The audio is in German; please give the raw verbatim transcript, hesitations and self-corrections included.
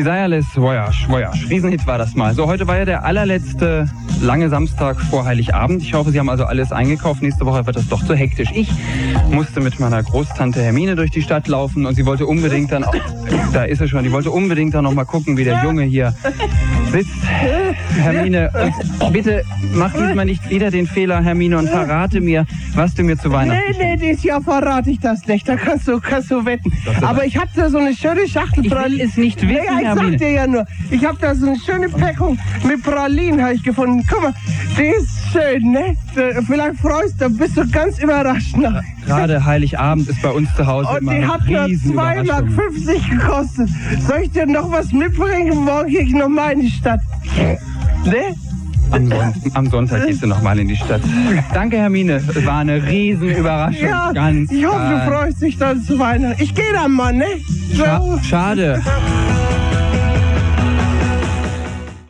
Desireless Voyage, Voyage. Riesenhit war das mal. So, heute war ja der allerletzte lange Samstag vor Heiligabend. Ich hoffe, Sie haben also alles eingekauft. Nächste Woche wird das doch zu hektisch. Ich musste mit meiner Großtante Hermine durch die Stadt laufen und sie wollte unbedingt dann, auch, da ist sie schon, die wollte unbedingt dann noch mal gucken, wie der Junge hier sitzt. Hermine, und bitte mach diesmal nicht wieder den Fehler, Hermine, und verrate mir, was du mir zu Weihnachten Nee, nee, dieses Jahr verrate ich das nicht. Da kannst du, kannst du wetten. Aber ich habe da so eine schöne Schachtel. Ich will es nicht wissen, nee, ich Hermine. sag dir ja nur, ich habe da so eine schöne Packung mit Pralinen habe ich gefunden. Guck mal, die ist schön, ne? Vielleicht freust du, bist du ganz überrascht. Ne? Gerade Heiligabend ist bei uns zu Hause Und immer die eine hat nur zwei Mark fünfzig gekostet. Soll ich dir noch was mitbringen? Morgen gehe ich noch mal in die Stadt. Ne? Am, Son am Sonntag gehst du noch mal in die Stadt. Danke, Hermine. Es war eine Riesenüberraschung. Ja, ganz ich hoffe, du freust dich dann zu Weihnachten. Ich gehe dann mal, ne? Scha schade.